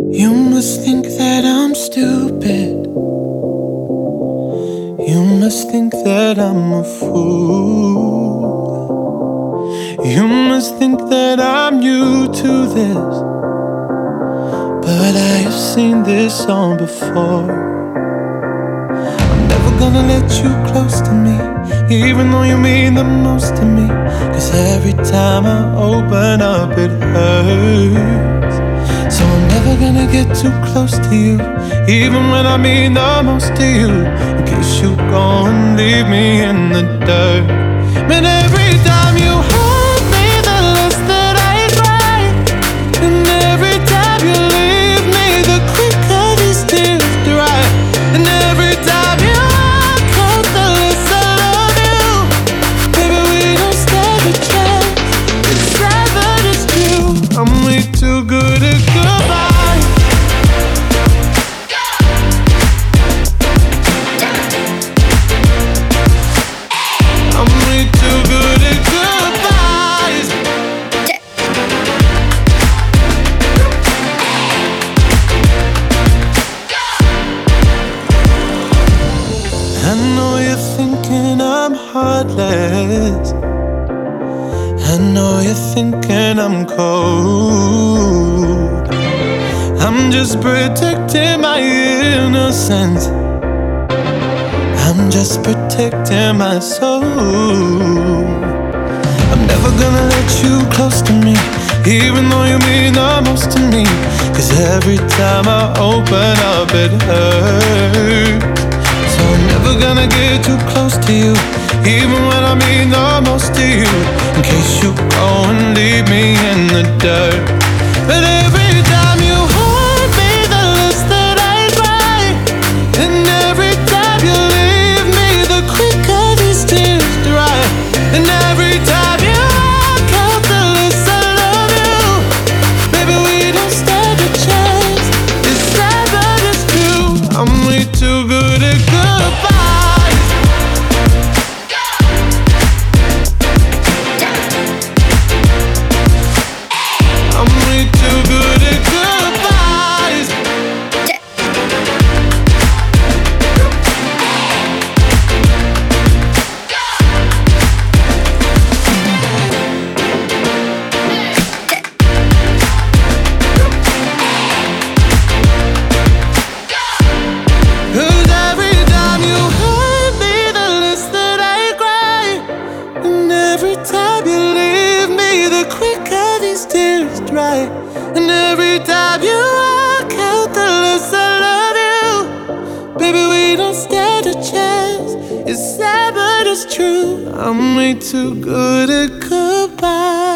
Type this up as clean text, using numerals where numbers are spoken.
You must think that I'm stupid. You must think that I'm a fool. You must think that I'm new to this, but I have seen this song before. I'm never gonna let you close to me, even though you mean the most to me. 'Cause every time I open up it hurts. So I'm never gonna get too close to you, even when I mean the most to you, in case you go and leave me in the dirt. Man, every time you hurt me, the less that I try. And every time you leave me, the quicker these tears dry. And every time you walk out, the less I love you. Baby, we don't stand a chance. It's sad but it's true. I'm way too good at goodbye. I'm way too good at goodbyes. I know you're thinking I'm heartless. I know you're thinking I'm cold. I'm just protecting my innocence. I'm just protecting my soul. I'm never gonna let you close to me, even though you mean the most to me. 'Cause every time I open up it hurts. So I'm never gonna get too close to you, even when I mean the most to you, in case you go and leave me in the dirt. But every time you hurt me, the less that I try. And every time you leave me, the quicker these tears dry. And every time you walk out, the less I love you. Baby, we don't stand a chance. It's sad but it's true. I'm way too good at goodbyes. I'm way too good at goodbyes. Cause every time you hurt me, the less that I cry. And every time you leave me, the quicker these tears dry. And every time you walk out, the less I love you. Baby, we don't stand a chance. It's sad but it's true. I'm way too good at goodbye.